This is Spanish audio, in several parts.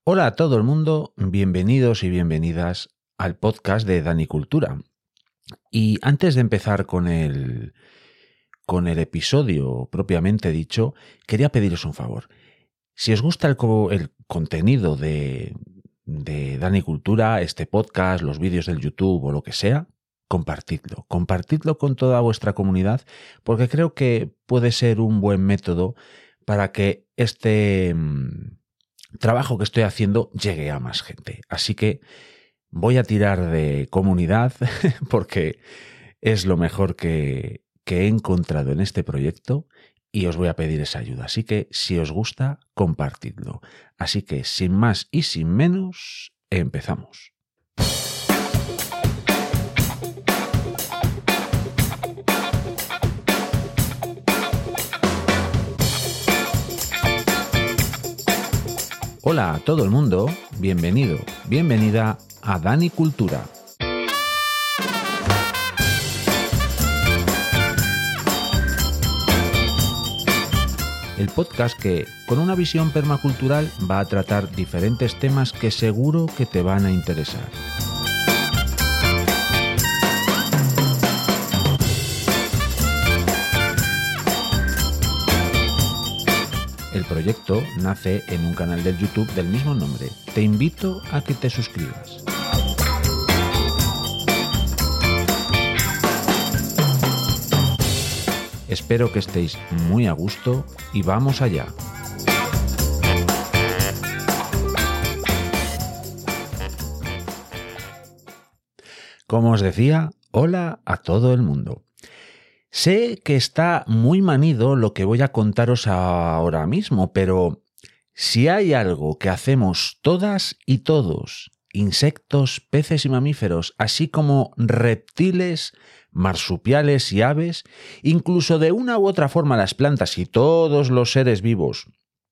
Hola a todo el mundo, bienvenidos y bienvenidas al podcast de Dani Cultura. Y antes de empezar con el episodio propiamente dicho, quería pediros un favor. Si os gusta el contenido de Dani Cultura, este podcast, los vídeos del YouTube o lo que sea, compartidlo. Compartidlo con toda vuestra comunidad porque creo que puede ser un buen método para que este trabajo que estoy haciendo llegue a más gente. Así que voy a tirar de comunidad porque es lo mejor que he encontrado en este proyecto y os voy a pedir esa ayuda. Así que si os gusta, compartidlo. Así que sin más y sin menos, empezamos. Hola a todo el mundo, bienvenido, bienvenida a Dani Cultura. El podcast que, con una visión permacultural, va a tratar diferentes temas que seguro que te van a interesar. El proyecto nace en un canal de YouTube del mismo nombre. Te invito a que te suscribas. Espero que estéis muy a gusto y vamos allá. Como os decía, hola a todo el mundo. Sé que está muy manido lo que voy a contaros ahora mismo, pero si hay algo que hacemos todas y todos, insectos, peces y mamíferos, así como reptiles, marsupiales y aves, incluso de una u otra forma las plantas y todos los seres vivos,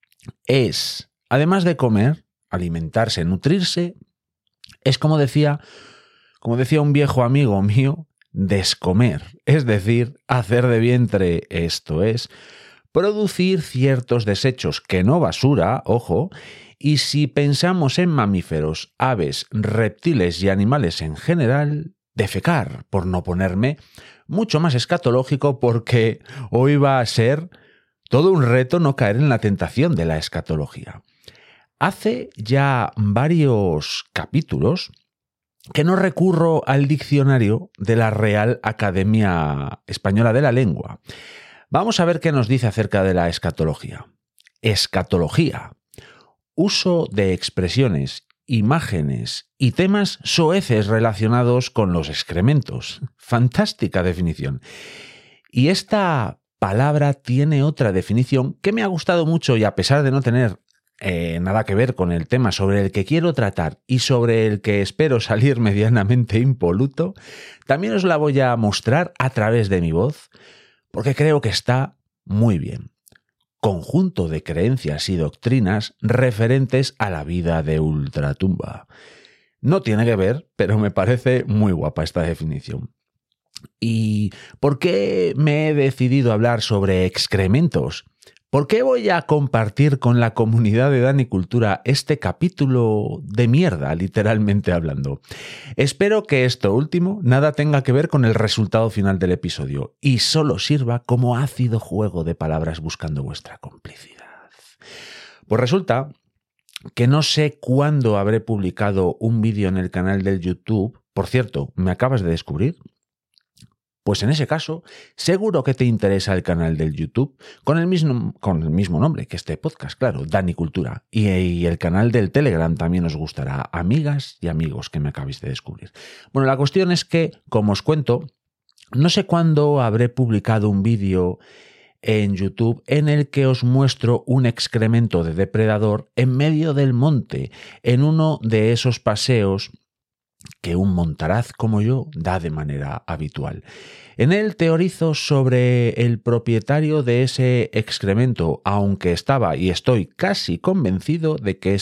es, además de comer, alimentarse, nutrirse, es como decía un viejo amigo mío, descomer, es decir, hacer de vientre, esto es, producir ciertos desechos que no basura, ojo, y si pensamos en mamíferos, aves, reptiles y animales en general, defecar, por no ponerme mucho más escatológico porque hoy va a ser todo un reto no caer en la tentación de la escatología. Hace ya varios capítulos que no recurro al diccionario de la Real Academia Española de la Lengua. Vamos a ver qué nos dice acerca de la escatología. Escatología. Uso de expresiones, imágenes y temas soeces relacionados con los excrementos. Fantástica definición. Y esta palabra tiene otra definición que me ha gustado mucho y a pesar de no tener nada que ver con el tema sobre el que quiero tratar y sobre el que espero salir medianamente impoluto, también os la voy a mostrar a través de mi voz, porque creo que está muy bien. Conjunto de creencias y doctrinas referentes a la vida de ultratumba. No tiene que ver, pero me parece muy guapa esta definición. ¿Y por qué me he decidido hablar sobre excrementos? ¿Por qué voy a compartir con la comunidad de Dani Cultura este capítulo de mierda, literalmente hablando? Espero que esto último nada tenga que ver con el resultado final del episodio y solo sirva como ácido juego de palabras buscando vuestra complicidad. Pues resulta que no sé cuándo habré publicado un vídeo en el canal del YouTube. Por cierto, ¿me acabas de descubrir? Pues en ese caso, seguro que te interesa el canal del YouTube con el mismo nombre que este podcast, claro, Dani Cultura. Y el canal del Telegram también os gustará, amigas y amigos que me acabéis de descubrir. Bueno, la cuestión es que, como os cuento, no sé cuándo habré publicado un vídeo en YouTube en el que os muestro un excremento de depredador en medio del monte, en uno de esos paseos que un montaraz como yo da de manera habitual. En él teorizo sobre el propietario de ese excremento, aunque estaba y estoy casi convencido de que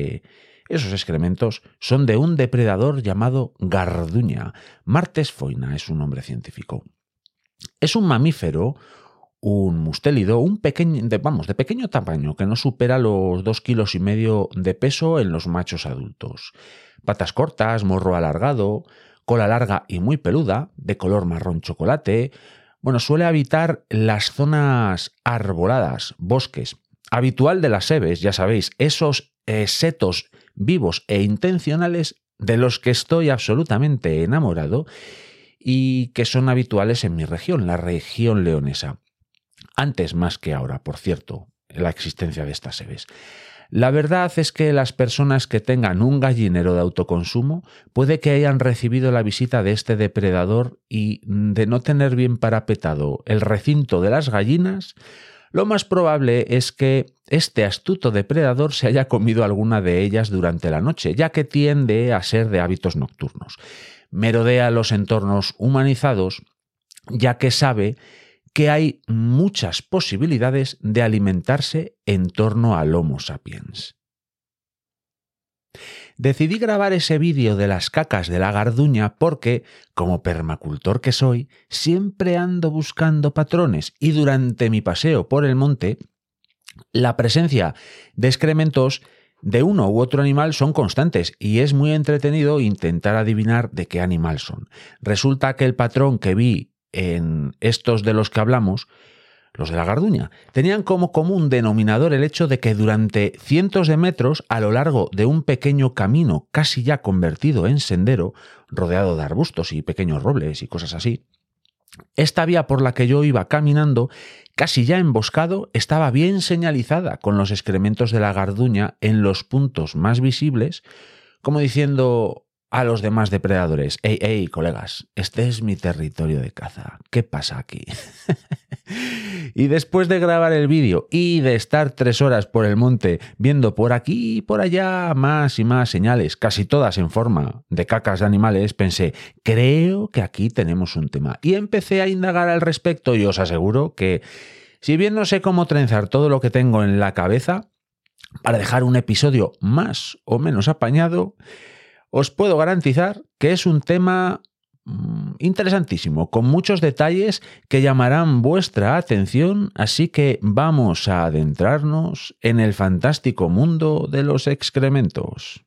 esos excrementos son de un depredador llamado garduña. Martes foina es su nombre científico. Es un mamífero un mustélido, de pequeño tamaño, que no supera los 2,5 kilos de peso en los machos adultos. Patas cortas, morro alargado, cola larga y muy peluda, de color marrón chocolate. Bueno, suele habitar las zonas arboladas, bosques. Habitual de las sebes, ya sabéis, esos setos vivos e intencionales de los que estoy absolutamente enamorado y que son habituales en mi región, la región leonesa. Antes más que ahora, por cierto, la existencia de estas sebes. La verdad es que las personas que tengan un gallinero de autoconsumo puede que hayan recibido la visita de este depredador y de no tener bien parapetado el recinto de las gallinas, lo más probable es que este astuto depredador se haya comido alguna de ellas durante la noche, ya que tiende a ser de hábitos nocturnos. Merodea los entornos humanizados, ya que sabe que hay muchas posibilidades de alimentarse en torno al Homo sapiens. Decidí grabar ese vídeo de las cacas de la garduña porque, como permacultor que soy, siempre ando buscando patrones y durante mi paseo por el monte, la presencia de excrementos de uno u otro animal son constantes y es muy entretenido intentar adivinar de qué animal son. Resulta que el patrón que vi en estos de los que hablamos, los de la garduña, tenían como común denominador el hecho de que durante cientos de metros a lo largo de un pequeño camino casi ya convertido en sendero, rodeado de arbustos y pequeños robles y cosas así, esta vía por la que yo iba caminando, casi ya emboscado, estaba bien señalizada con los excrementos de la garduña en los puntos más visibles, como diciendo a los demás depredadores: «Ey, ey, colegas, este es mi territorio de caza. ¿Qué pasa aquí?». Y después de grabar el vídeo y de estar 3 horas por el monte viendo por aquí y por allá más y más señales, casi todas en forma de cacas de animales, pensé, creo que aquí tenemos un tema. Y empecé a indagar al respecto y os aseguro que, si bien no sé cómo trenzar todo lo que tengo en la cabeza para dejar un episodio más o menos apañado, os puedo garantizar que es un tema interesantísimo, con muchos detalles que llamarán vuestra atención, así que vamos a adentrarnos en el fantástico mundo de los excrementos.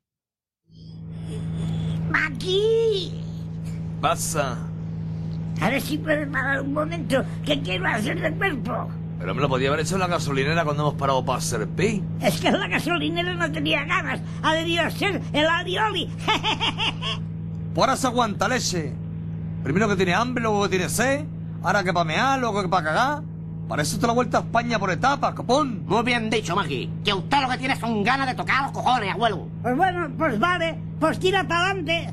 ¡Aquí! Pasa. A ver si puedes parar un momento, que quiero hacer de cuerpo. Pero me lo podía haber hecho en la gasolinera cuando hemos parado para hacer pi. Es que la gasolinera no tenía ganas, ha debido ser el alioli. Pues ahora se aguanta, leche. Primero que tiene hambre, luego que tiene sed, ahora que para mear, luego que para cagar. Para eso te la vuelta a España por etapas, copón. Muy bien dicho, Maggie. Que usted lo que tiene son ganas de tocar los cojones, abuelo. Pues bueno, pues vale, pues tira para adelante.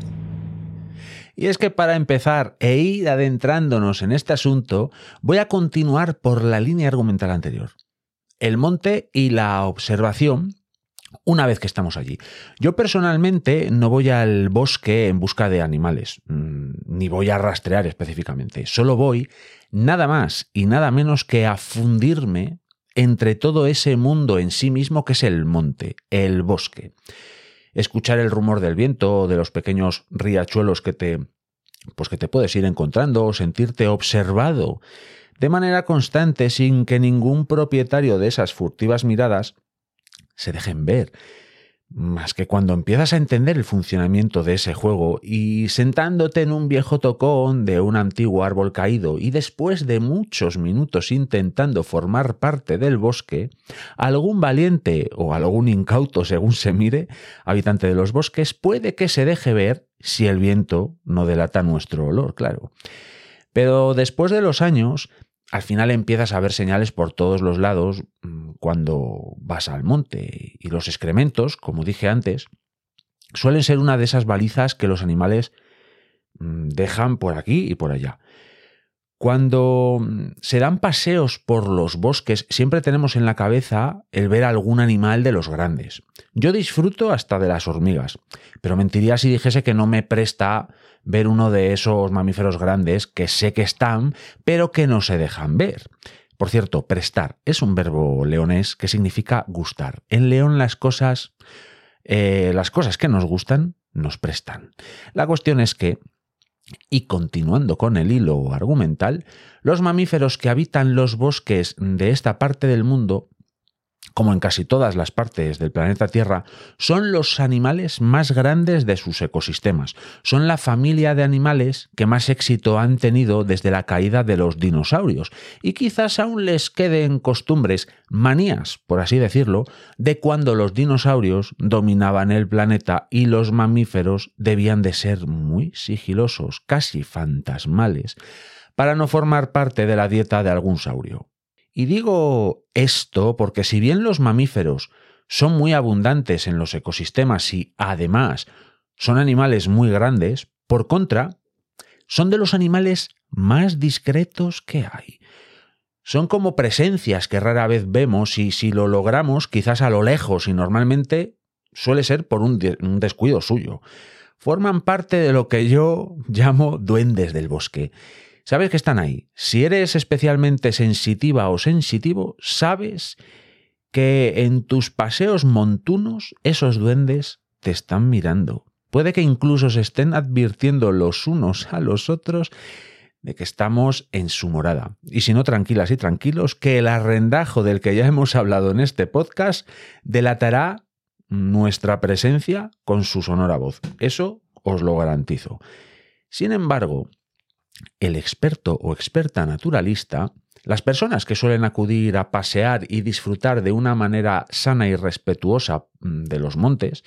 Y es que para empezar e ir adentrándonos en este asunto, voy a continuar por la línea argumental anterior. El monte y la observación una vez que estamos allí. Yo personalmente no voy al bosque en busca de animales, ni voy a rastrear específicamente. Solo voy nada más y nada menos que a fundirme entre todo ese mundo en sí mismo que es el monte, el bosque. Escuchar el rumor del viento, de los pequeños riachuelos que te puedes ir encontrando, sentirte observado de manera constante sin que ningún propietario de esas furtivas miradas se dejen ver, más que cuando empiezas a entender el funcionamiento de ese juego y sentándote en un viejo tocón de un antiguo árbol caído y después de muchos minutos intentando formar parte del bosque, algún valiente o algún incauto, según se mire, habitante de los bosques, puede que se deje ver si el viento no delata nuestro olor, claro. Pero después de los años, al final empiezas a ver señales por todos los lados cuando vas al monte, y los excrementos, como dije antes, suelen ser una de esas balizas que los animales dejan por aquí y por allá. Cuando se dan paseos por los bosques, siempre tenemos en la cabeza el ver algún animal de los grandes. Yo disfruto hasta de las hormigas, pero mentiría si dijese que no me presta ver uno de esos mamíferos grandes que sé que están, pero que no se dejan ver. Por cierto, prestar es un verbo leonés que significa gustar. En León las cosas que nos gustan nos prestan. La cuestión es que Y continuando con el hilo argumental, los mamíferos que habitan los bosques de esta parte del mundo, como en casi todas las partes del planeta Tierra, son los animales más grandes de sus ecosistemas. Son la familia de animales que más éxito han tenido desde la caída de los dinosaurios. Y quizás aún les queden costumbres, manías, por así decirlo, de cuando los dinosaurios dominaban el planeta y los mamíferos debían de ser muy sigilosos, casi fantasmales, para no formar parte de la dieta de algún saurio. Y digo esto porque si bien los mamíferos son muy abundantes en los ecosistemas y además son animales muy grandes, por contra, son de los animales más discretos que hay. Son como presencias que rara vez vemos y si lo logramos quizás a lo lejos y normalmente suele ser por un descuido suyo. Forman parte de lo que yo llamo duendes del bosque. Sabes que están ahí. Si eres especialmente sensitiva o sensitivo, sabes que en tus paseos montunos esos duendes te están mirando. Puede que incluso se estén advirtiendo los unos a los otros de que estamos en su morada. Y si no, tranquilas y tranquilos, que el arrendajo del que ya hemos hablado en este podcast delatará nuestra presencia con su sonora voz. Eso os lo garantizo. Sin embargo, el experto o experta naturalista, las personas que suelen acudir a pasear y disfrutar de una manera sana y respetuosa de los montes,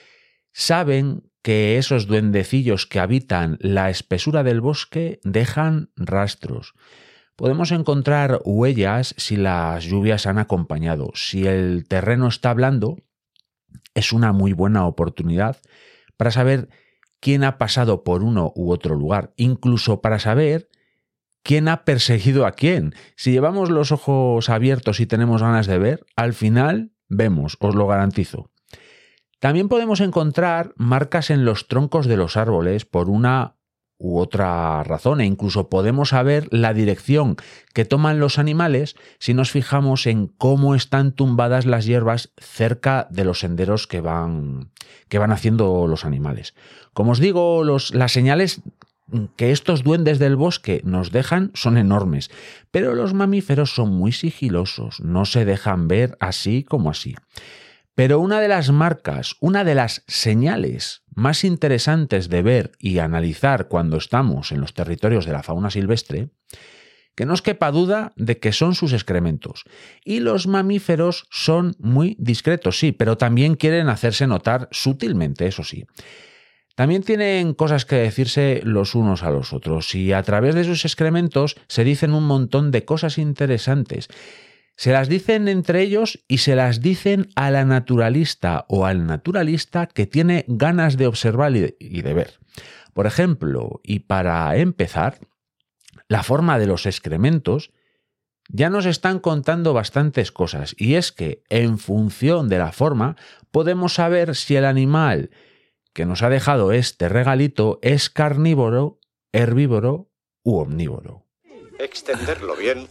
saben que esos duendecillos que habitan la espesura del bosque dejan rastros. Podemos encontrar huellas si las lluvias han acompañado. Si el terreno está blando, es una muy buena oportunidad para saber quién ha pasado por uno u otro lugar, incluso para saber quién ha perseguido a quién. Si llevamos los ojos abiertos y tenemos ganas de ver, al final vemos, os lo garantizo. También podemos encontrar marcas en los troncos de los árboles por una u otra razón e incluso podemos saber la dirección que toman los animales si nos fijamos en cómo están tumbadas las hierbas cerca de los senderos que van haciendo los animales. Como os digo, las señales que estos duendes del bosque nos dejan son enormes, pero los mamíferos son muy sigilosos, no se dejan ver así como así. Pero una de las marcas, una de las señales más interesantes de ver y analizar cuando estamos en los territorios de la fauna silvestre, que no os quepa duda de que son sus excrementos. Y los mamíferos son muy discretos, sí, pero también quieren hacerse notar sutilmente, eso sí. También tienen cosas que decirse los unos a los otros y a través de sus excrementos se dicen un montón de cosas interesantes. Se las dicen entre ellos y se las dicen a la naturalista o al naturalista que tiene ganas de observar y de ver. Por ejemplo, y para empezar, la forma de los excrementos ya nos están contando bastantes cosas y es que en función de la forma podemos saber si el animal que nos ha dejado este regalito es carnívoro, herbívoro u omnívoro. Extenderlo bien,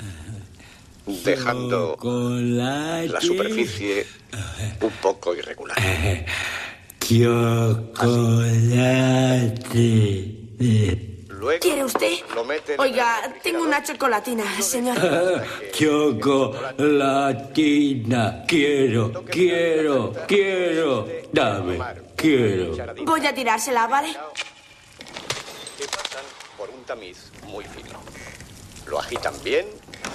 dejando la superficie un poco irregular. Luego ¿quiere usted? lo meten Oiga, en el tengo una chocolatina, señor. Chocolatina, quiero, dame, quiero. Voy a tirársela, ¿vale? que pasan por un tamiz muy fino. Lo agitan bien.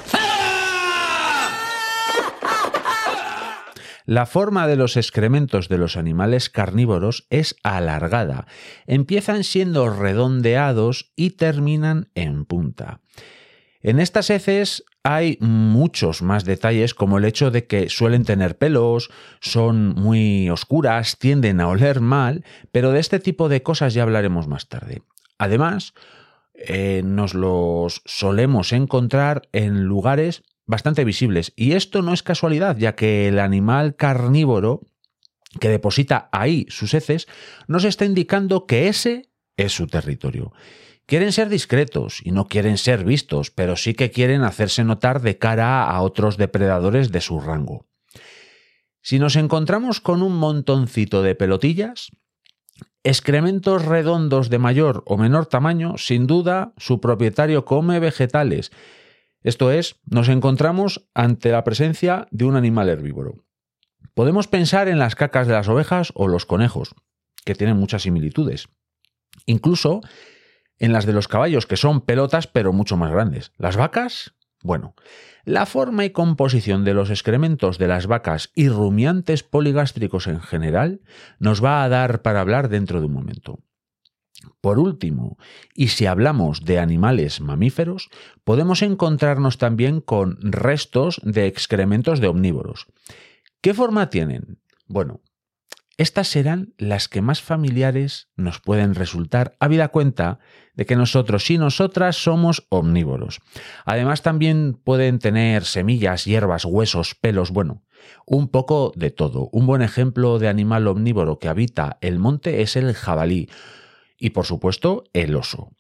La forma de los excrementos de los animales carnívoros es alargada. Empiezan siendo redondeados y terminan en punta. En estas heces hay muchos más detalles, como el hecho de que suelen tener pelos, son muy oscuras, tienden a oler mal, pero de este tipo de cosas ya hablaremos más tarde. Además, nos los solemos encontrar en lugares bastante visibles. Y esto no es casualidad, ya que el animal carnívoro que deposita ahí sus heces nos está indicando que ese es su territorio. Quieren ser discretos y no quieren ser vistos, pero sí que quieren hacerse notar de cara a otros depredadores de su rango. Si nos encontramos con un montoncito de pelotillas, Excrementos redondos de mayor o menor tamaño, sin duda, su propietario come vegetales. Esto es, nos encontramos ante la presencia de un animal herbívoro. Podemos pensar en las cacas de las ovejas o los conejos, que tienen muchas similitudes. Incluso en las de los caballos, que son pelotas pero mucho más grandes. ¿Las vacas? Bueno, la forma y composición de los excrementos de las vacas y rumiantes poligástricos en general nos va a dar para hablar dentro de un momento. Por último, y si hablamos de animales mamíferos, podemos encontrarnos también con restos de excrementos de omnívoros. ¿Qué forma tienen? Bueno, estas serán las que más familiares nos pueden resultar, habida cuenta de que nosotros y nosotras somos omnívoros. Además, también pueden tener semillas, hierbas, huesos, pelos, bueno, un poco de todo. Un buen ejemplo de animal omnívoro que habita el monte es el jabalí y, por supuesto, el oso.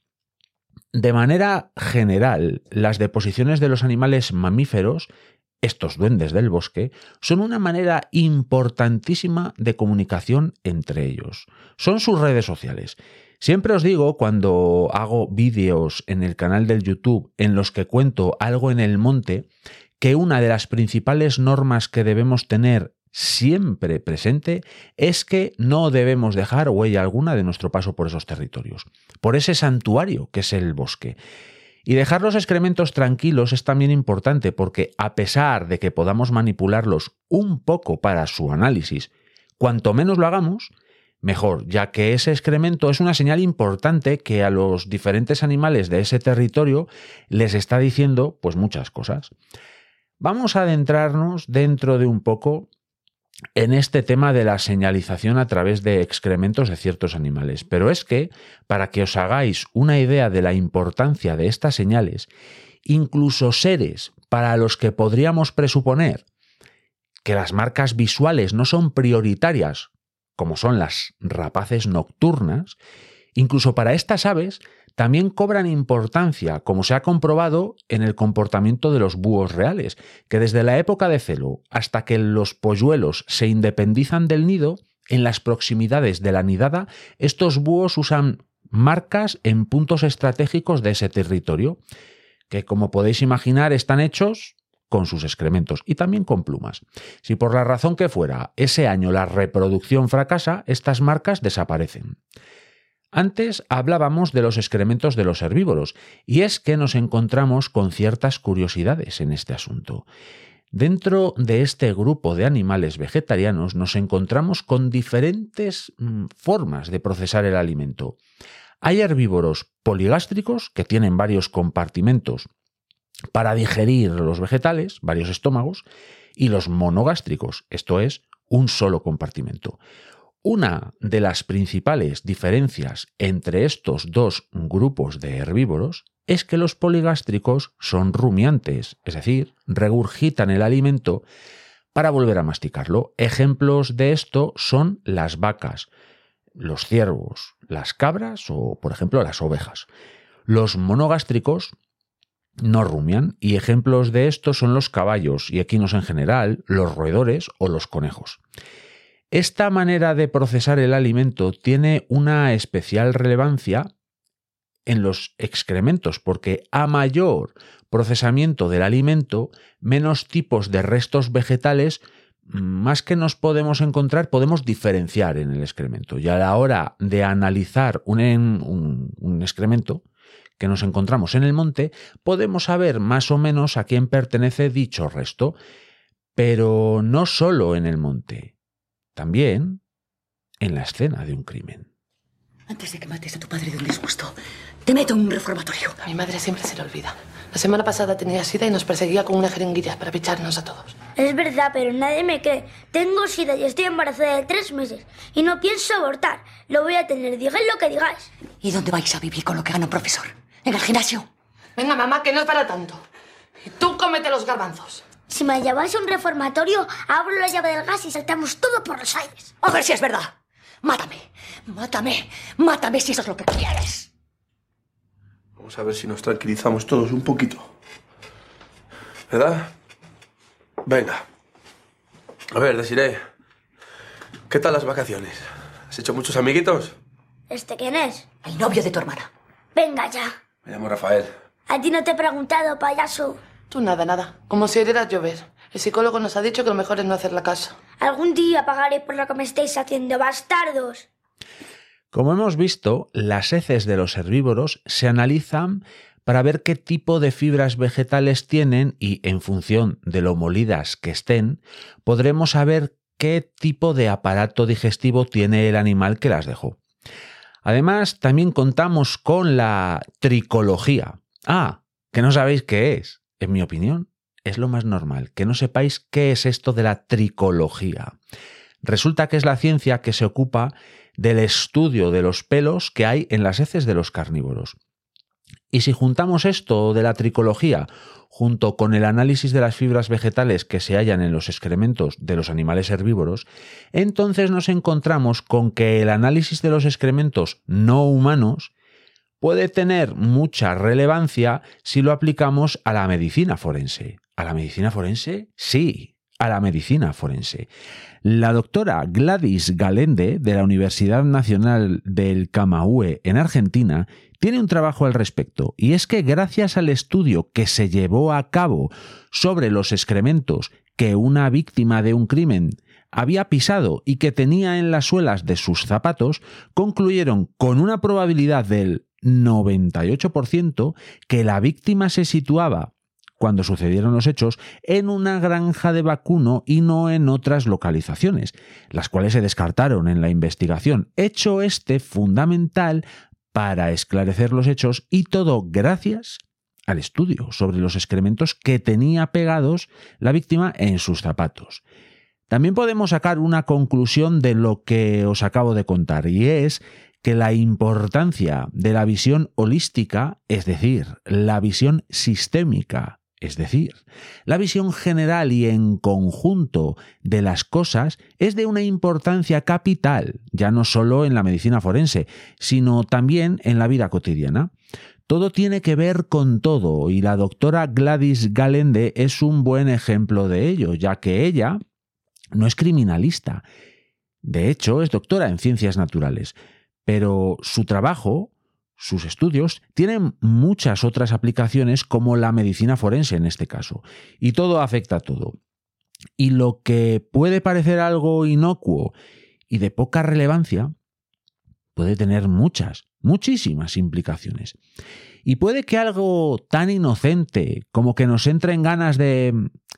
De manera general, las deposiciones de los animales mamíferos, estos duendes del bosque, son una manera importantísima de comunicación entre ellos. Son sus redes sociales. Siempre os digo, cuando hago vídeos en el canal del YouTube en los que cuento algo en el monte, que una de las principales normas que debemos tener siempre presente es que no debemos dejar huella alguna de nuestro paso por esos territorios, por ese santuario que es el bosque. Y dejar los excrementos tranquilos es también importante porque, a pesar de que podamos manipularlos un poco para su análisis, cuanto menos lo hagamos, mejor, ya que ese excremento es una señal importante que a los diferentes animales de ese territorio les está diciendo pues muchas cosas. Vamos a adentrarnos dentro de un poco en este tema de la señalización a través de excrementos de ciertos animales. Pero es que, para que os hagáis una idea de la importancia de estas señales, incluso seres para los que podríamos presuponer que las marcas visuales no son prioritarias, como son las rapaces nocturnas, incluso para estas aves también cobran importancia, como se ha comprobado en el comportamiento de los búhos reales, que desde la época de celo hasta que los polluelos se independizan del nido, en las proximidades de la nidada, estos búhos usan marcas en puntos estratégicos de ese territorio, que como podéis imaginar están hechos con sus excrementos y también con plumas. Si por la razón que fuera ese año la reproducción fracasa, estas marcas desaparecen. Antes hablábamos de los excrementos de los herbívoros, y es que nos encontramos con ciertas curiosidades en este asunto. Dentro de este grupo de animales vegetarianos nos encontramos con diferentes formas de procesar el alimento. Hay herbívoros poligástricos que tienen varios compartimentos para digerir los vegetales, varios estómagos, y los monogástricos, esto es, un solo compartimento. Una de las principales diferencias entre estos dos grupos de herbívoros es que los poligástricos son rumiantes, es decir, regurgitan el alimento para volver a masticarlo. Ejemplos de esto son las vacas, los ciervos, las cabras o, por ejemplo, las ovejas. Los monogástricos no rumian y ejemplos de esto son los caballos y equinos en general, los roedores o los conejos. Esta manera de procesar el alimento tiene una especial relevancia en los excrementos, porque a mayor procesamiento del alimento, menos tipos de restos vegetales, más que nos podemos encontrar, podemos diferenciar en el excremento. Y a la hora de analizar un excremento que nos encontramos en el monte, podemos saber más o menos a quién pertenece dicho resto, pero no solo en el monte. También en la escena de un crimen. Antes de que mates a tu padre de un disgusto, te meto en un reformatorio. A mi madre siempre se le olvida. La semana pasada tenía sida y nos perseguía con una jeringuilla para picharnos a todos. Es verdad, pero nadie me cree. Tengo sida y estoy embarazada de 3 meses. Y no pienso abortar. Lo voy a tener, digáis lo que digáis. ¿Y dónde vais a vivir con lo que gana un profesor? ¿En el gimnasio? Venga, mamá, que no es para tanto. Y tú cómete los garbanzos. Si me lleváis a un reformatorio, abro la llave del gas y saltamos todo por los aires. A ver si es verdad. Mátame, mátame, mátame si eso es lo que quieres. Vamos a ver si nos tranquilizamos todos un poquito. ¿Verdad? Venga. A ver, Desiree, ¿qué tal las vacaciones? ¿Has hecho muchos amiguitos? ¿Este quién es? El novio de tu hermana. Venga ya. Me llamo Rafael. A ti no te he preguntado, payaso. Tú nada. Como si oyeras llover. El psicólogo nos ha dicho que lo mejor es no hacerle caso. Algún día pagaré por lo que me estáis haciendo, bastardos. Como hemos visto, las heces de los herbívoros se analizan para ver qué tipo de fibras vegetales tienen y, en función de lo molidas que estén, podremos saber qué tipo de aparato digestivo tiene el animal que las dejó. Además, también contamos con la tricología. Ah, que no sabéis qué es. En mi opinión, es lo más normal, que no sepáis qué es esto de la tricología. Resulta que es la ciencia que se ocupa del estudio de los pelos que hay en las heces de los carnívoros. Y si juntamos esto de la tricología junto con el análisis de las fibras vegetales que se hallan en los excrementos de los animales herbívoros, entonces nos encontramos con que el análisis de los excrementos no humanos puede tener mucha relevancia si lo aplicamos a la medicina forense. ¿A la medicina forense? Sí, a la medicina forense. La doctora Gladys Galende, de la Universidad Nacional del Camagüey en Argentina, tiene un trabajo al respecto, y es que gracias al estudio que se llevó a cabo sobre los excrementos que una víctima de un crimen había pisado y que tenía en las suelas de sus zapatos, concluyeron con una probabilidad del 98% que la víctima se situaba, cuando sucedieron los hechos, en una granja de vacuno y no en otras localizaciones, las cuales se descartaron en la investigación, hecho fundamental para esclarecer los hechos, y todo gracias al estudio sobre los excrementos que tenía pegados la víctima en sus zapatos. También podemos sacar una conclusión de lo que os acabo de contar, y es que la importancia de la visión holística, es decir, la visión sistémica, es decir, la visión general y en conjunto de las cosas, es de una importancia capital, ya no solo en la medicina forense, sino también en la vida cotidiana. Todo tiene que ver con todo, y la doctora Gladys Galende es un buen ejemplo de ello, ya que ella no es criminalista. De hecho, es doctora en ciencias naturales, pero su trabajo, sus estudios, tienen muchas otras aplicaciones, como la medicina forense en este caso, y todo afecta a todo. Y lo que puede parecer algo inocuo y de poca relevancia puede tener muchísimas implicaciones. Y puede que algo tan inocente como que nos entren ganas de...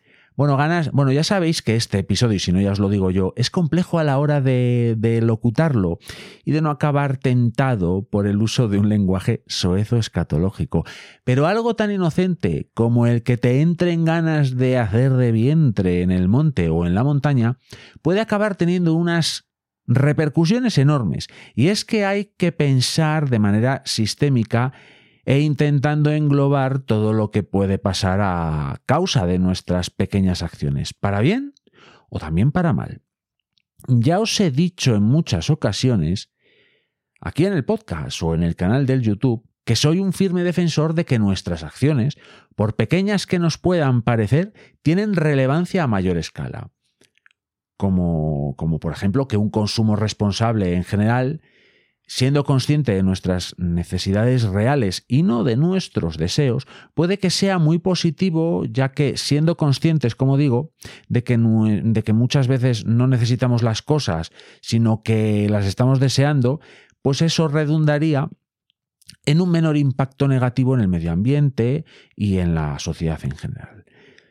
Bueno, ya sabéis que este episodio, y si no ya os lo digo yo, es complejo a la hora de locutarlo y de no acabar tentado por el uso de un lenguaje soez o escatológico. Pero algo tan inocente como el que te entren ganas de hacer de vientre en el monte o en la montaña puede acabar teniendo unas repercusiones enormes. Y es que hay que pensar de manera sistémica e intentando englobar todo lo que puede pasar a causa de nuestras pequeñas acciones, para bien o también para mal. Ya os he dicho en muchas ocasiones, aquí en el podcast o en el canal del YouTube, que soy un firme defensor de que nuestras acciones, por pequeñas que nos puedan parecer, tienen relevancia a mayor escala. Como por ejemplo que un consumo responsable en general, siendo consciente de nuestras necesidades reales y no de nuestros deseos, puede que sea muy positivo, ya que siendo conscientes, como digo, de que muchas veces no necesitamos las cosas, sino que las estamos deseando, pues eso redundaría en un menor impacto negativo en el medio ambiente y en la sociedad en general.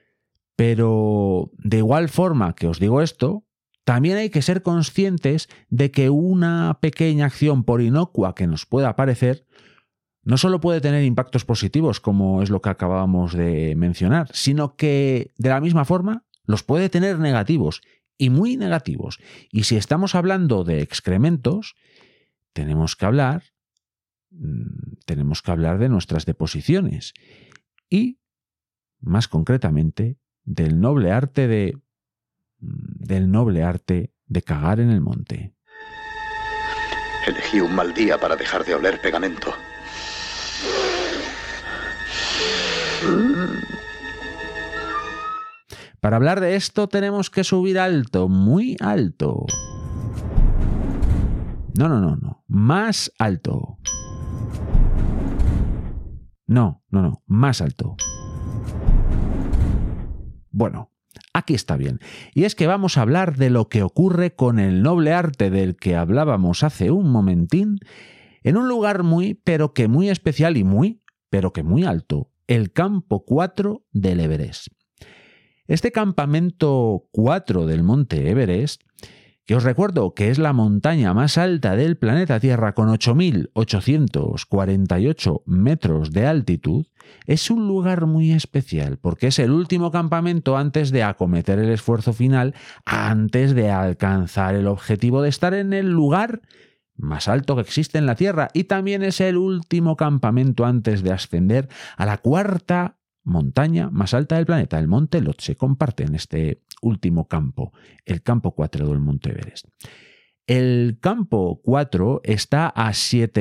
Pero de igual forma que os digo esto, también hay que ser conscientes de que una pequeña acción, por inocua que nos pueda parecer, no solo puede tener impactos positivos, como es lo que acabábamos de mencionar, sino que de la misma forma los puede tener negativos, y muy negativos. Y si estamos hablando de excrementos, tenemos que hablar de nuestras deposiciones y, más concretamente, del noble arte de cagar en el monte. Elegí un mal día para dejar de oler pegamento. Para hablar de esto tenemos que subir alto, muy alto. No. Más alto. No. Más alto. Bueno, aquí está bien. Y es que vamos a hablar de lo que ocurre con el noble arte del que hablábamos hace un momentín, en un lugar pero que muy especial y pero que muy alto, el Campo 4 del Everest. Este campamento 4 del monte Everest, que os recuerdo que es la montaña más alta del planeta Tierra con 8.848 metros de altitud, es un lugar muy especial porque es el último campamento antes de acometer el esfuerzo final, antes de alcanzar el objetivo de estar en el lugar más alto que existe en la Tierra, y también es el último campamento antes de ascender a la cuarta montaña más alta del planeta, el monte Lhotse. Comparten este último campo, el campo 4 del monte Everest. El campo 4 está a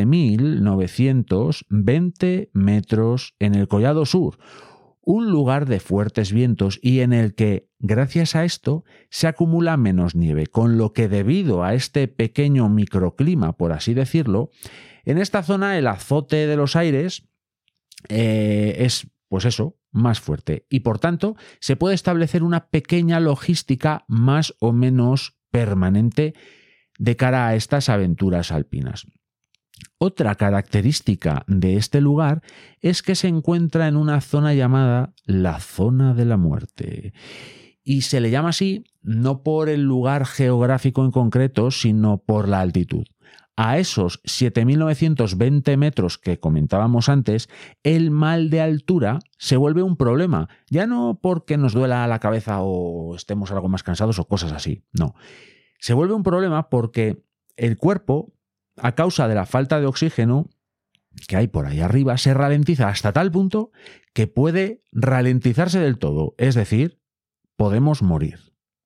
7.920 metros en el Collado Sur, un lugar de fuertes vientos y en el que, gracias a esto, se acumula menos nieve, con lo que debido a este pequeño microclima, por así decirlo, en esta zona el azote de los aires es, pues eso, más fuerte y por tanto se puede establecer una pequeña logística más o menos permanente de cara a estas aventuras alpinas. Otra característica de este lugar es que se encuentra en una zona llamada la Zona de la Muerte. Y se le llama así no por el lugar geográfico en concreto, sino por la altitud. A esos 7.920 metros que comentábamos antes, el mal de altura se vuelve un problema. Ya no porque nos duela la cabeza o estemos algo más cansados o cosas así, no. Se vuelve un problema porque el cuerpo, a causa de la falta de oxígeno que hay por ahí arriba, se ralentiza hasta tal punto que puede ralentizarse del todo, es decir, podemos morir.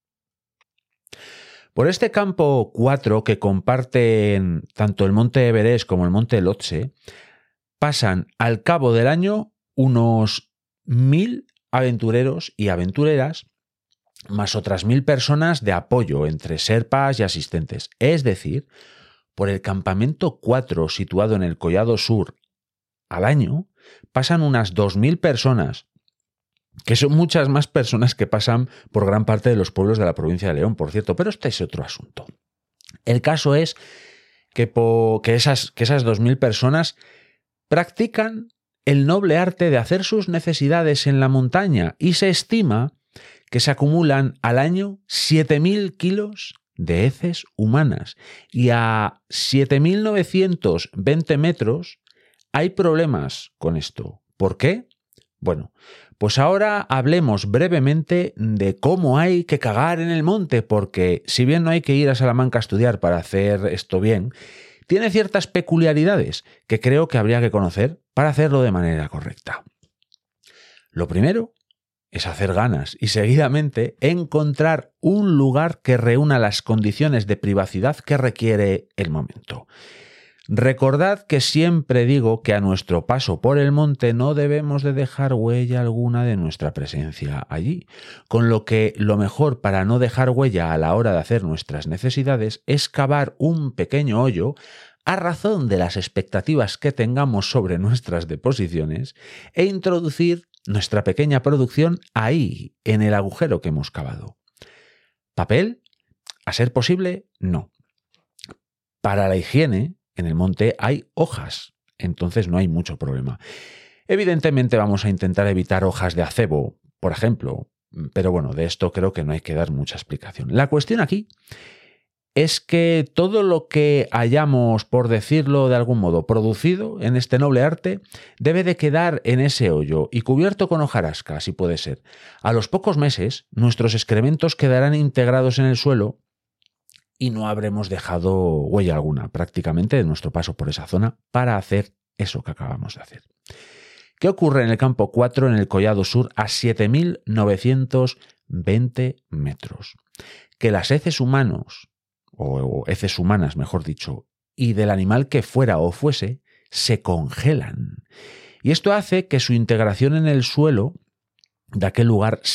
Por este campo 4 que comparten tanto el monte Everest como el monte Lhotse, pasan al cabo del año unos 1.000 aventureros y aventureras, más otras 1.000 personas de apoyo entre sherpas y asistentes. Es decir, por el campamento 4 situado en el Collado Sur al año, pasan unas 2.000 personas, que son muchas más personas que pasan por gran parte de los pueblos de la provincia de León, por cierto, pero este es otro asunto. El caso es que esas 2.000 personas practican el noble arte de hacer sus necesidades en la montaña y se estima que se acumulan al año 7.000 kilos de heces humanas y a 7.920 metros hay problemas con esto. ¿Por qué? Bueno, pues ahora hablemos brevemente de cómo hay que cagar en el monte, porque si bien no hay que ir a Salamanca a estudiar para hacer esto bien, tiene ciertas peculiaridades que creo que habría que conocer para hacerlo de manera correcta. Lo primero es hacer ganas y seguidamente encontrar un lugar que reúna las condiciones de privacidad que requiere el momento. Recordad que siempre digo que a nuestro paso por el monte no debemos de dejar huella alguna de nuestra presencia allí, con lo que lo mejor para no dejar huella a la hora de hacer nuestras necesidades es cavar un pequeño hoyo a razón de las expectativas que tengamos sobre nuestras deposiciones e introducir nuestra pequeña producción ahí, en el agujero que hemos cavado. ¿Papel? A ser posible, no. Para la higiene, en el monte hay hojas, entonces no hay mucho problema. Evidentemente vamos a intentar evitar hojas de acebo, por ejemplo, pero bueno, de esto creo que no hay que dar mucha explicación. La cuestión aquí es que todo lo que hayamos, por decirlo de algún modo, producido en este noble arte debe de quedar en ese hoyo y cubierto con hojarasca, si puede ser. A los pocos meses, nuestros excrementos quedarán integrados en el suelo y no habremos dejado huella alguna prácticamente de nuestro paso por esa zona para hacer eso que acabamos de hacer. ¿Qué ocurre en el campo 4 en el Collado Sur a 7.920 metros? Que las heces humanos, o heces humanas mejor dicho, y del animal que fuera o fuese, se congelan. Y esto hace que su integración en el suelo de aquel lugar sea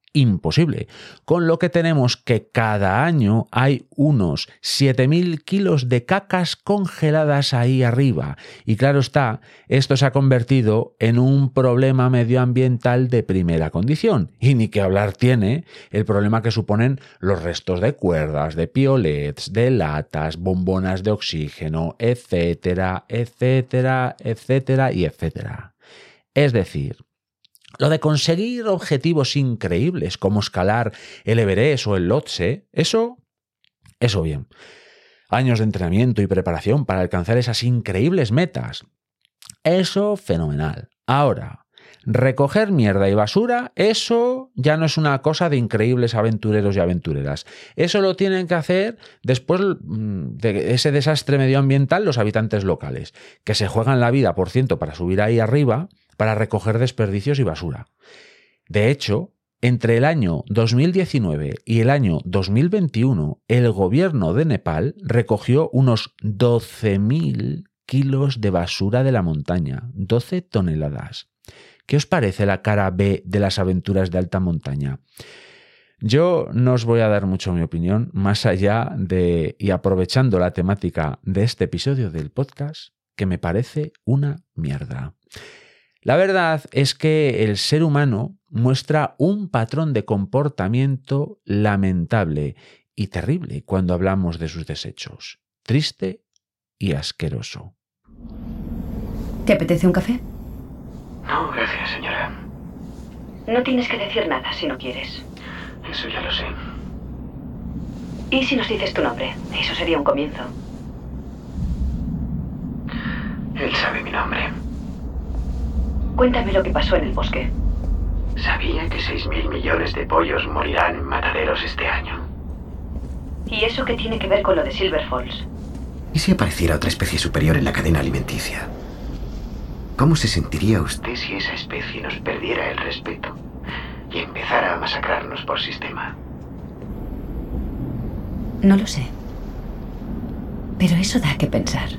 imposible, con lo que tenemos que cada año hay unos 7.000 kilos de cacas congeladas ahí arriba. Y claro está, esto se ha convertido en un problema medioambiental de primera condición. Y ni que hablar tiene el problema que suponen los restos de cuerdas, de piolets, de latas, bombonas de oxígeno, etcétera, etcétera, etcétera y etcétera. Es decir, lo de conseguir objetivos increíbles como escalar el Everest o el Lhotse, eso bien. Años de entrenamiento y preparación para alcanzar esas increíbles metas. Eso fenomenal. Ahora, recoger mierda y basura, eso ya no es una cosa de increíbles aventureros y aventureras. Eso lo tienen que hacer después de ese desastre medioambiental los habitantes locales, que se juegan la vida, por ciento, para subir ahí arriba para recoger desperdicios y basura. De hecho, entre el año 2019 y el año 2021, el gobierno de Nepal recogió unos 12.000 kilos de basura de la montaña, 12 toneladas. ¿Qué os parece la cara B de las aventuras de alta montaña? Yo no os voy a dar mucho mi opinión, más allá de, y aprovechando la temática de este episodio del podcast, que me parece una mierda. La verdad es que el ser humano muestra un patrón de comportamiento lamentable y terrible cuando hablamos de sus desechos. Triste y asqueroso. ¿Te apetece un café? No, gracias, señora. No tienes que decir nada si no quieres. Eso ya lo sé. ¿Y si nos dices tu nombre? Eso sería un comienzo. Él sabe mi nombre. Cuéntame lo que pasó en el bosque. Sabía que 6.000 millones de pollos morirán en mataderos este año. ¿Y eso qué tiene que ver con lo de Silver Falls? ¿Y si apareciera otra especie superior en la cadena alimenticia? ¿Cómo se sentiría usted si esa especie nos perdiera el respeto y empezara a masacrarnos por sistema? No lo sé. Pero eso da que pensar.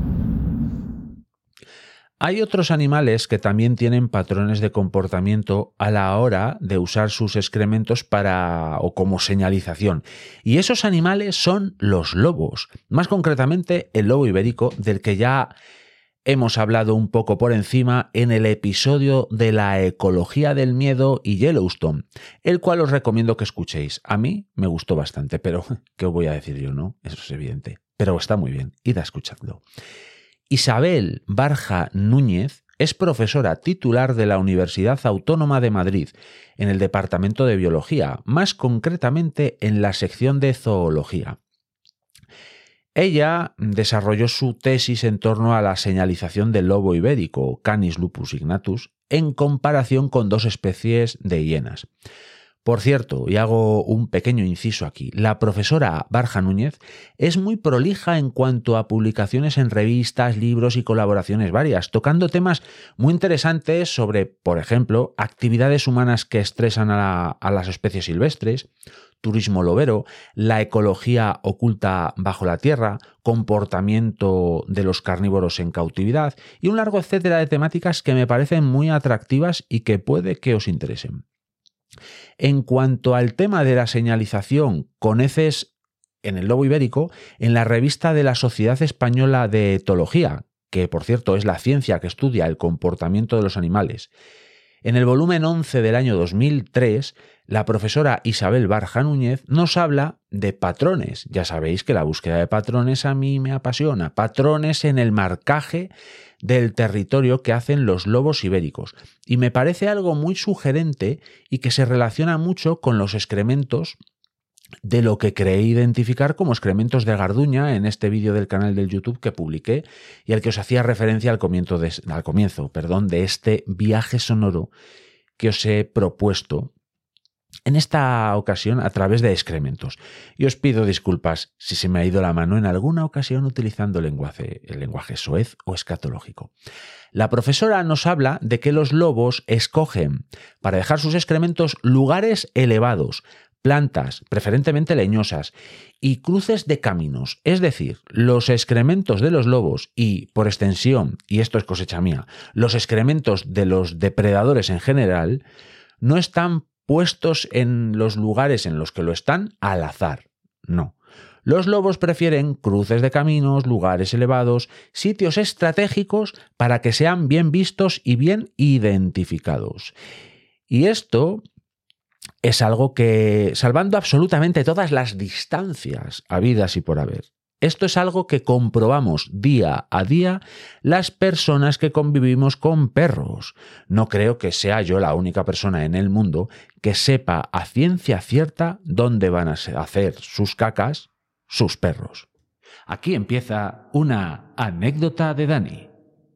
Hay otros animales que también tienen patrones de comportamiento a la hora de usar sus excrementos para o como señalización. Y esos animales son los lobos. Más concretamente, el lobo ibérico, del que ya hemos hablado un poco por encima en el episodio de la ecología del miedo y Yellowstone, el cual os recomiendo que escuchéis. A mí me gustó bastante, pero ¿qué os voy a decir yo, no? Eso es evidente. Pero está muy bien, id a escuchadlo. Isabel Barja Núñez es profesora titular de la Universidad Autónoma de Madrid en el Departamento de Biología, más concretamente en la sección de Zoología. Ella desarrolló su tesis en torno a la señalización del lobo ibérico, Canis lupus ignatus, en comparación con dos especies de hienas. Por cierto, y hago un pequeño inciso aquí, la profesora Barja Núñez es muy prolija en cuanto a publicaciones en revistas, libros y colaboraciones varias, tocando temas muy interesantes sobre, por ejemplo, actividades humanas que estresan a las especies silvestres, turismo lobero, la ecología oculta bajo la tierra, comportamiento de los carnívoros en cautividad y un largo etcétera de temáticas que me parecen muy atractivas y que puede que os interesen. En cuanto al tema de la señalización con heces en el lobo ibérico, en la revista de la Sociedad Española de Etología, que por cierto es la ciencia que estudia el comportamiento de los animales, en el volumen 11 del año 2003, la profesora Isabel Barja Núñez nos habla de patrones. Ya sabéis que la búsqueda de patrones a mí me apasiona. Patrones en el marcaje del territorio que hacen los lobos ibéricos. Y me parece algo muy sugerente y que se relaciona mucho con los excrementos de lo que creí identificar como excrementos de Garduña en este vídeo del canal del YouTube que publiqué y al que os hacía referencia al comienzo de este viaje sonoro que os he propuesto en esta ocasión a través de excrementos. Y os pido disculpas si se me ha ido la mano en alguna ocasión utilizando el lenguaje soez o escatológico. La profesora nos habla de que los lobos escogen para dejar sus excrementos lugares elevados, plantas, preferentemente leñosas, y cruces de caminos. Es decir, los excrementos de los lobos y, por extensión, y esto es cosecha mía, los excrementos de los depredadores en general, no están puestos en los lugares en los que lo están al azar. No. Los lobos prefieren cruces de caminos, lugares elevados, sitios estratégicos para que sean bien vistos y bien identificados. Y esto es algo que, salvando absolutamente todas las distancias habidas y por haber, esto es algo que comprobamos día a día las personas que convivimos con perros. No creo que sea yo la única persona en el mundo que sepa a ciencia cierta dónde van a hacer sus cacas sus perros. Aquí empieza una anécdota de Dani.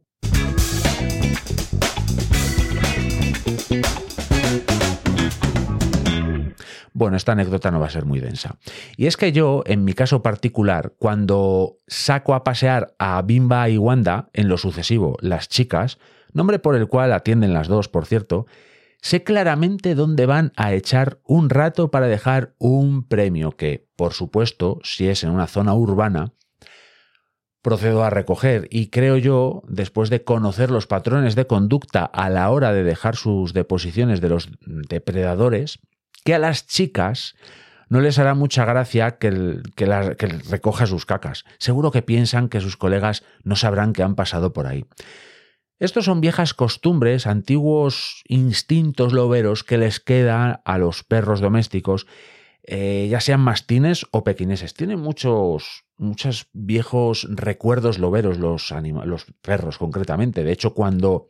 Bueno, esta anécdota no va a ser muy densa. Y es que yo, en mi caso particular, cuando saco a pasear a Bimba y Wanda, en lo sucesivo, las chicas, nombre por el cual atienden las dos, por cierto, sé claramente dónde van a echar un rato para dejar un premio que, por supuesto, si es en una zona urbana, procedo a recoger. Y creo yo, después de conocer los patrones de conducta a la hora de dejar sus deposiciones de los depredadores, que a las chicas no les hará mucha gracia que recoja sus cacas. Seguro que piensan que sus colegas no sabrán que han pasado por ahí. Estos son viejas costumbres, antiguos instintos loberos que les quedan a los perros domésticos, ya sean mastines o pequineses. Tienen muchos viejos recuerdos loberos los perros concretamente. De hecho, cuando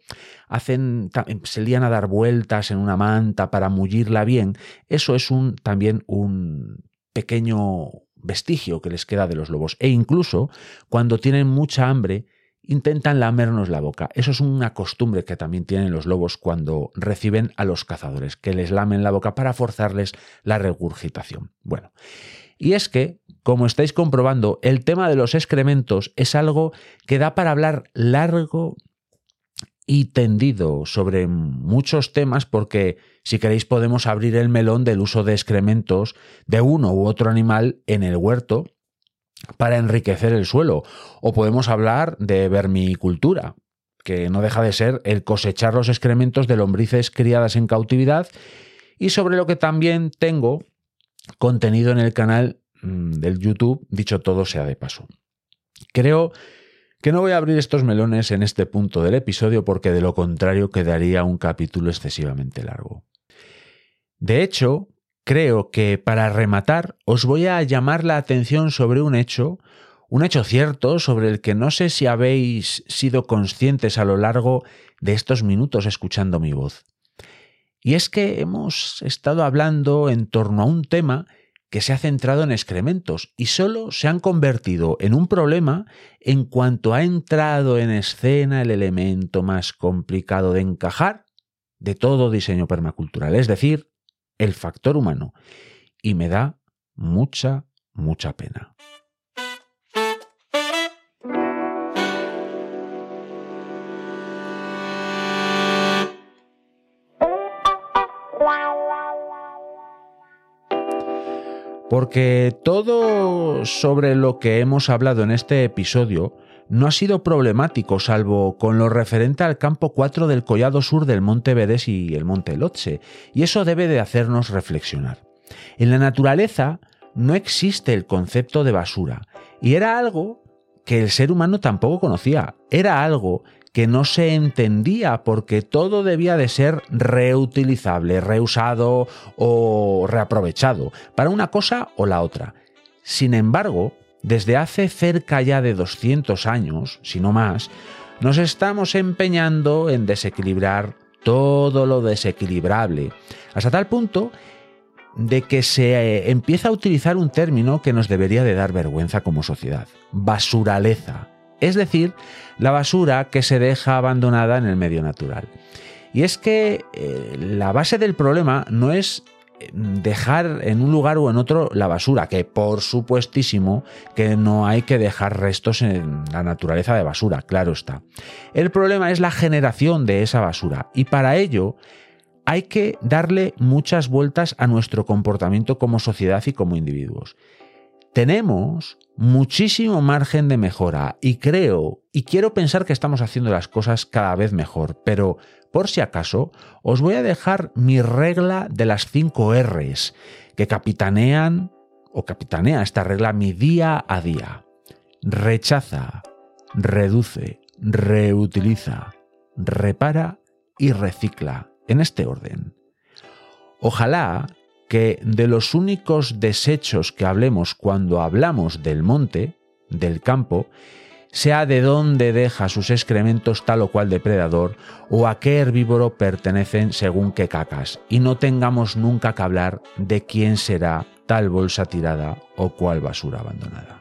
se lían a dar vueltas en una manta para mullirla bien, eso es también un pequeño vestigio que les queda de los lobos. E incluso cuando tienen mucha hambre, intentan lamernos la boca. Eso es una costumbre que también tienen los lobos cuando reciben a los cazadores, que les lamen la boca para forzarles la regurgitación. Bueno, y es que, como estáis comprobando, el tema de los excrementos es algo que da para hablar largo y tendido sobre muchos temas, porque si queréis podemos abrir el melón del uso de excrementos de uno u otro animal en el huerto para enriquecer el suelo, o podemos hablar de vermicultura, que no deja de ser el cosechar los excrementos de lombrices criadas en cautividad, y sobre lo que también tengo contenido en el canal del YouTube, dicho todo sea de paso. Creo que no voy a abrir estos melones en este punto del episodio porque de lo contrario quedaría un capítulo excesivamente largo. De hecho, creo que para rematar os voy a llamar la atención sobre un hecho cierto sobre el que no sé si habéis sido conscientes a lo largo de estos minutos escuchando mi voz. Y es que hemos estado hablando en torno a un tema que se ha centrado en excrementos y solo se han convertido en un problema en cuanto ha entrado en escena el elemento más complicado de encajar de todo diseño permacultural, es decir, el factor humano. Y me da mucha pena. Porque todo sobre lo que hemos hablado en este episodio no ha sido problemático, salvo con lo referente al campo 4 del Collado Sur del Monte Everest y el Monte Lhotse, y eso debe de hacernos reflexionar. En la naturaleza no existe el concepto de basura, y era algo que el ser humano tampoco conocía, era algo que no se entendía porque todo debía de ser reutilizable, reusado o reaprovechado para una cosa o la otra. Sin embargo, desde hace cerca ya de 200 años, si no más, nos estamos empeñando en desequilibrar todo lo desequilibrable, hasta tal punto de que se empieza a utilizar un término que nos debería de dar vergüenza como sociedad: basuraleza. Es decir, la basura que se deja abandonada en el medio natural. Y es que la base del problema no es dejar en un lugar o en otro la basura, que por supuestísimo que no hay que dejar restos en la naturaleza de basura, claro está. El problema es la generación de esa basura, y para ello hay que darle muchas vueltas a nuestro comportamiento como sociedad y como individuos. Tenemos muchísimo margen de mejora y creo y quiero pensar que estamos haciendo las cosas cada vez mejor, pero por si acaso os voy a dejar mi regla de las 5 R's que capitanea esta regla mi día a día. Rechaza, reduce, reutiliza, repara y recicla, en este orden. Ojalá que de los únicos desechos que hablemos cuando hablamos del monte, del campo, sea de dónde deja sus excrementos tal o cual depredador o a qué herbívoro pertenecen según qué cacas, y no tengamos nunca que hablar de quién será tal bolsa tirada o cuál basura abandonada.